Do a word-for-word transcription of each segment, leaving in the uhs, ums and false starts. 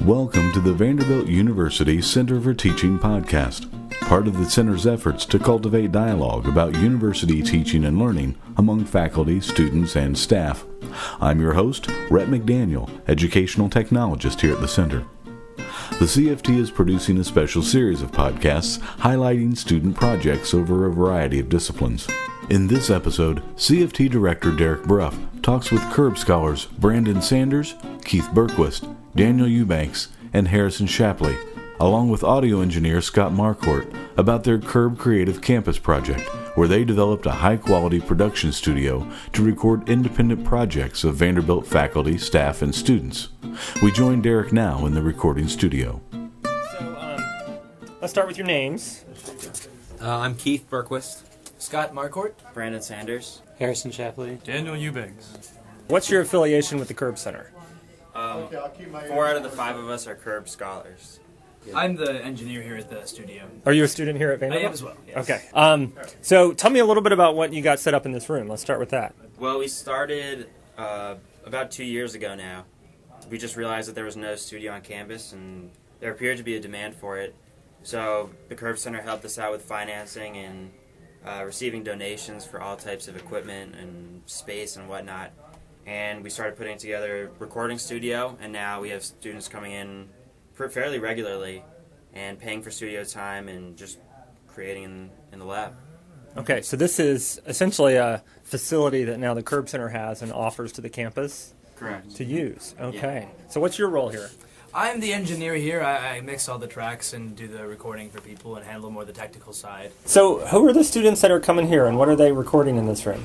Welcome to the Vanderbilt University Center for Teaching podcast, part of the center's efforts to cultivate dialogue about university teaching and learning among faculty, students, and staff. I'm your host, Rhett McDaniel, educational technologist here at the center. The C F T is producing a special series of podcasts highlighting student projects over a variety of disciplines. In this episode, C F T Director Derek Bruff talks with Curb scholars Brandon Sanders, Keith Berquist, Daniel Eubanks, and Harrison Shapley, along with audio engineer Scott Marcourt, about their Curb Creative Campus project, where they developed a high-quality production studio to record independent projects of Vanderbilt faculty, staff, and students. We join Derek now in the recording studio. So, um, let's start with your names. Uh, I'm Keith Berquist. Scott Marcourt. Brandon Sanders. Harrison Shapley. Daniel Eubanks. What's your affiliation with the Curb Center? Um, four out of the five of us are Curb scholars. I'm the engineer here at the studio. Are you a student here at Vanderbilt? I am as well, yes. Okay. Um, so tell me a little bit about what you got set up in this room. Let's start with that. Well, we started uh, about two years ago now. We just realized that there was no studio on campus, and there appeared to be a demand for it. So the Curb Center helped us out with financing and uh, receiving donations for all types of equipment and space and whatnot. And we started putting together a recording studio, and now we have students coming in fairly regularly and paying for studio time and just creating in, in the lab. Okay, so this is essentially a facility that now the Curb Center has and offers to the campus Correct. to use. Okay. Yeah. So what's your role here? I'm the engineer here. I, I mix all the tracks and do the recording for people and handle more the technical side. So who are the students that are coming here, and what are they recording in this room?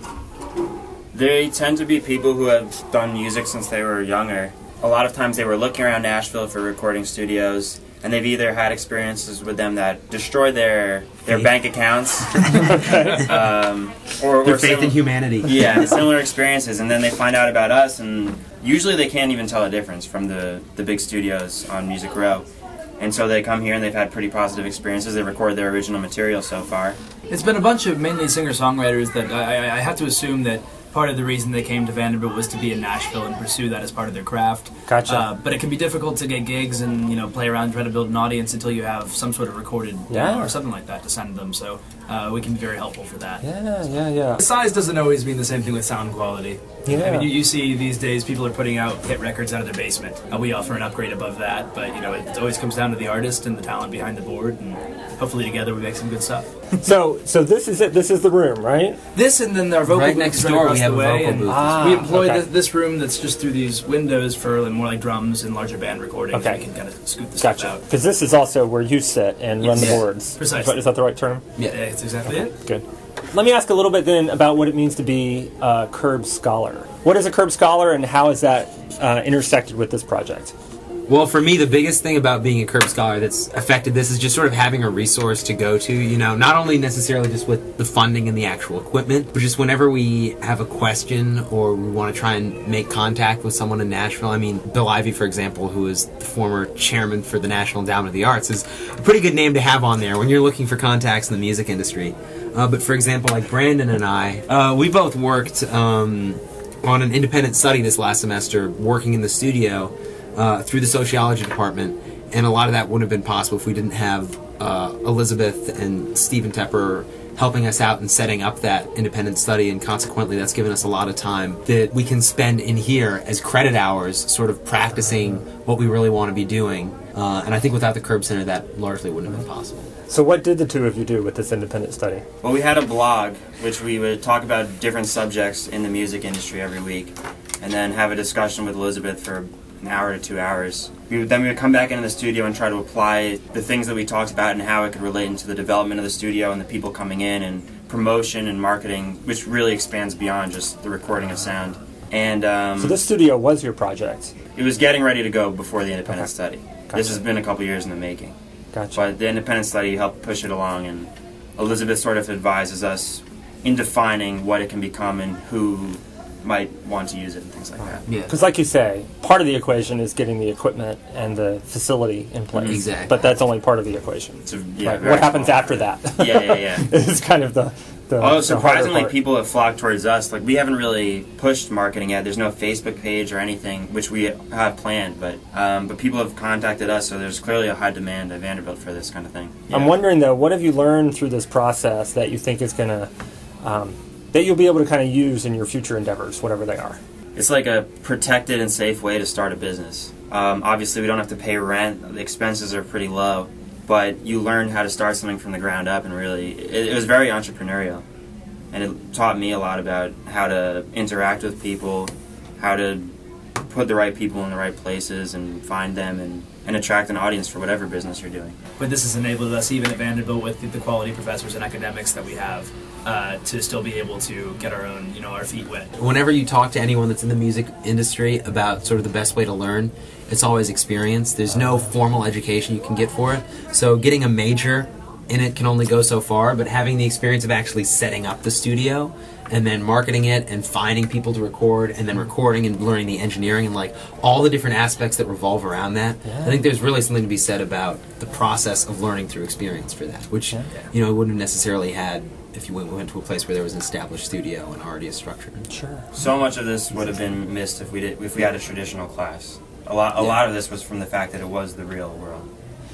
They tend to be people who have done music since they were younger. A lot of times they were looking around Nashville for recording studios, and they've either had experiences with them that destroyed their their Faith. bank accounts, um, or, Their or faith sim- in humanity. Yeah, similar experiences, and then they find out about us, and usually they can't even tell a difference from the, the big studios on Music Row. And so they come here and they've had pretty positive experiences. They record their original material so far. It's been a bunch of mainly singer-songwriters that I, I, I have to assume that part of the reason they came to Vanderbilt was to be in Nashville and pursue that as part of their craft. Gotcha. Uh, but it can be difficult to get gigs and, you know, play around and try to build an audience until you have some sort of recorded Yeah. demo or something like that to send them. So uh, we can be very helpful for that. Yeah, yeah, yeah. Size doesn't always mean the same thing with sound quality. Yeah. I mean, you, you see these days people are putting out hit records out of their basement. Uh, we offer an upgrade above that, but you know, it, it always comes down to the artist and the talent behind the board, and hopefully together we make some good stuff. So, so this is it. This is the room, right? This and then our vocal Right booth next is right door, across we have the a way, vocal and booth. Ah, we employ okay. this, this room that's just through these windows for like, more like drums and larger band recordings. Okay. We can kind of scoot the stuff Gotcha. out. Because this is also where you sit and run the Yes. boards. Precisely. Is that the right term? Yeah, that's exactly it. Good. Let me ask a little bit then about what it means to be a Curb scholar. What is a Curb scholar, and how is that uh, intersected with this project? Well, for me, the biggest thing about being a Curb scholar that's affected this is just sort of having a resource to go to, you know, not only necessarily just with the funding and the actual equipment, but just whenever we have a question or we want to try and make contact with someone in Nashville. I mean, Bill Ivey, for example, who is the former chairman for the National Endowment of the Arts, is a pretty good name to have on there when you're looking for contacts in the music industry. Uh, but for example, like Brandon and I, uh, we both worked um, on an independent study this last semester, working in the studio uh, through the sociology department, and a lot of that wouldn't have been possible if we didn't have uh, Elizabeth and Stephen Tepper helping us out and setting up that independent study, and consequently that's given us a lot of time that we can spend in here as credit hours sort of practicing what we really want to be doing. Uh, and I think without the Curb Center that largely wouldn't have been possible. So what did the two of you do with this independent study? Well, we had a blog, which we would talk about different subjects in the music industry every week, and then have a discussion with Elizabeth for an hour to two hours. We would, then we would come back into the studio and try to apply the things that we talked about and how it could relate into the development of the studio and the people coming in and promotion and marketing, which really expands beyond just the recording of sound. And um, So this studio was your project. it was getting ready to go before the independent Okay. study. Gotcha. This has been a couple years in the making. Gotcha. But the independent study helped push it along, and Elizabeth sort of advises us in defining what it can become and who might want to use it and things like that. Yeah. Because like you say, part of the equation is getting the equipment and the facility in place. Exactly. But that's only part of the equation. It's a, yeah, Right. very What happens small. after that Yeah, yeah, yeah. is kind of the, the Although the surprisingly, harder part. people have flocked towards us. Like, we haven't really pushed marketing yet. There's no Facebook page or anything, which we have planned. But um, but people have contacted us, so there's clearly a high demand at Vanderbilt for this kind of thing. I'm Yeah. wondering though, what have you learned through this process that you think is going to um, that you'll be able to kind of use in your future endeavors, whatever they are? It's like a protected and safe way to start a business. Um, obviously, we don't have to pay rent. The expenses are pretty low. But you learn how to start something from the ground up, and really, it, it was very entrepreneurial. And it taught me a lot about how to interact with people, how to put the right people in the right places and find them and, and attract an audience for whatever business you're doing. But this has enabled us, even at Vanderbilt, with the, the quality professors and academics that we have, uh, to still be able to get our own, you know, our feet wet. Whenever you talk to anyone that's in the music industry about sort of the best way to learn, it's always experience. There's no formal education you can get for it. So getting a major in it can only go so far, but having the experience of actually setting up the studio and then marketing it and finding people to record and then recording and learning the engineering and like all the different aspects that revolve around that, Yeah. I think there's really something to be said about the process of learning through experience for that, which Yeah. you know, you wouldn't have necessarily had if you went, went to a place where there was an established studio and already a structure. Sure. So much of this would have been missed if we did, if we had a traditional class. A lot, a Yeah. lot of this was from the fact that it was the real world.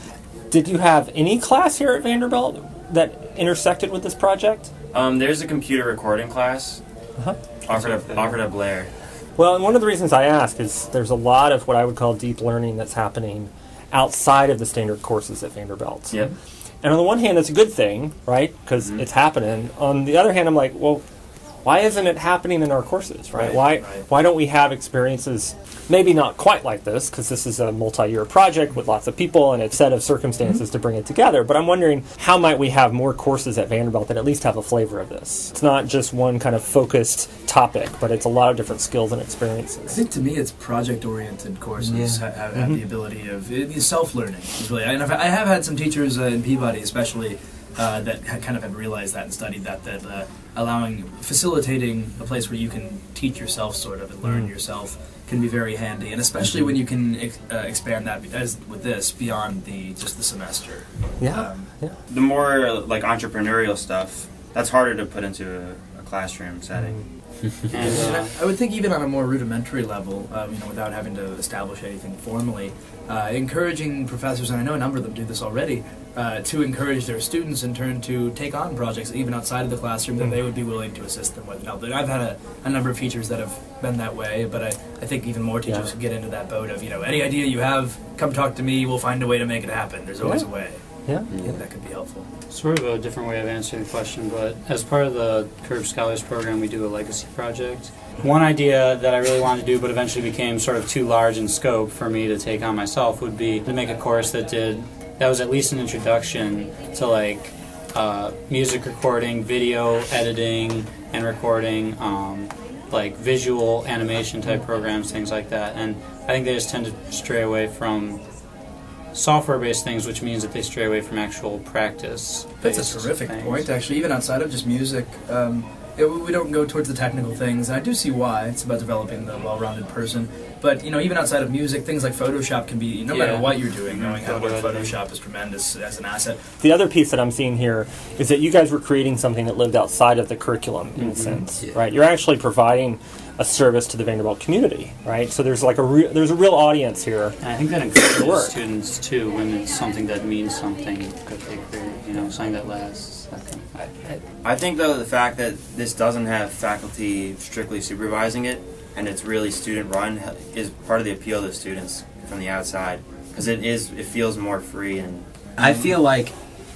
Did you have any class here at Vanderbilt that intersected with this project? Um, there's a computer recording class Uh-huh. offered at, offered at Blair. Well, and one of the reasons I ask is there's a lot of what I would call deep learning that's happening outside of the standard courses at Vanderbilt. Yep. And on the one hand, that's a good thing, right? Because Mhm. it's happening. On the other hand, I'm like, well, why isn't it happening in our courses, right? Right, why right. why don't we have experiences, maybe not quite like this, because this is a multi-year project with lots of people and a set of circumstances to bring it together. But I'm wondering, how might we have more courses at Vanderbilt that at least have a flavor of this? It's not just one kind of focused topic, but it's a lot of different skills and I experiences. think to me, it's project-oriented courses Yeah. ha- have, have the ability of it, it's self-learning. Is really, and I've, I have had some teachers uh, in Peabody, especially, uh, that ha- kind of have realized that and studied that. That uh, allowing, facilitating a place where you can teach yourself, sort of, and learn Mm. yourself, can be very handy. And especially when you can ex- uh, expand that, as with this, beyond the just the semester. Yeah. Um, yeah. The more like entrepreneurial stuff, that's harder to put into a, a classroom setting. And And uh, I I would think even on a more rudimentary level, um, you know, without having to establish anything formally, uh, encouraging professors, and I know a number of them do this already, uh, to encourage their students in turn to take on projects even outside of the classroom that they would be willing to assist them with. Now, I've had a, a number of teachers that have been that way, but I, I think even more teachers Yeah. get into that boat of, you know, any idea you have, come talk to me, we'll find a way to make it happen. There's always Yeah. a way. Yeah. I think that could be helpful. sort of a different way of answering the question, but as part of the Curb Scholars program, we do a legacy project. One idea that I really wanted to do, but eventually became sort of too large in scope for me to take on myself, would be to make a course that did that was at least an introduction to like uh, music recording, video editing, and recording, um, like visual animation type programs, things like that. And I think they just tend to stray away from software-based things, which means that they stray away from actual practice. That's a terrific point, actually. Even outside of just music, um, it, we don't go towards the technical things, and I do see why. It's about developing the well-rounded person. But you know, even outside of music, things like Photoshop can be, no matter Yeah. what you're doing, knowing how Photo what editing. Photoshop is tremendous as an asset. The other piece that I'm seeing here is that you guys were creating something that lived outside of the curriculum in a sense, Yeah. right? You're actually providing a service to the Vanderbilt community, right? So there's like a re- there's a real audience here. And I think that Work. encourages students too when it's something that means something that they create, you know, something that lasts. That kind of I think though the fact that this doesn't have faculty strictly supervising it and it's really student run is part of the appeal to students from the outside because it is it feels more free and I feel like,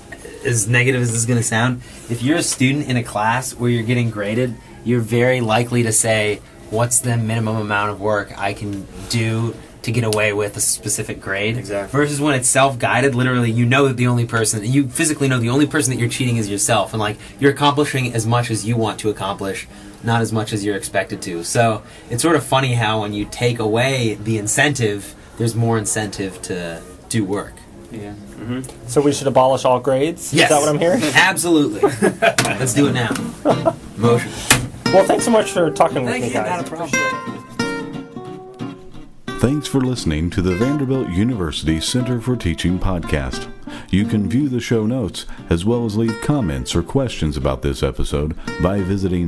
as negative as this is going to sound, if you're a student in a class where you're getting graded, you're very likely to say, what's the minimum amount of work I can do to get away with a specific grade? Exactly. Versus when it's self-guided, literally, you know that the only person, you physically know the only person that you're cheating is yourself. And, like, you're accomplishing as much as you want to accomplish, not as much as you're expected to. So it's sort of funny how when you take away the incentive, there's more incentive to do work. yeah. So we should abolish all grades? Yes. Is that what I'm hearing? Absolutely. Let's do it now. Motion. Well, thanks so much for talking with Thank me, you, guys. not a problem. Thanks for listening to the Vanderbilt University Center for Teaching podcast. You can view the show notes as well as leave comments or questions about this episode by visiting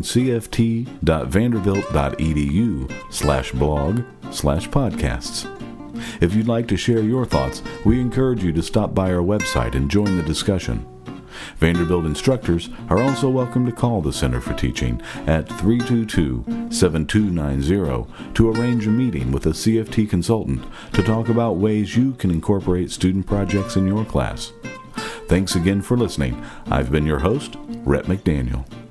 cft.vanderbilt.edu slash blog slash podcasts. If you'd like to share your thoughts, we encourage you to stop by our website and join the discussion. Vanderbilt instructors are also welcome to call the Center for Teaching at three two two, seven two nine zero to arrange a meeting with a C F T consultant to talk about ways you can incorporate student projects in your class. Thanks again for listening. I've been your host, Rhett McDaniel.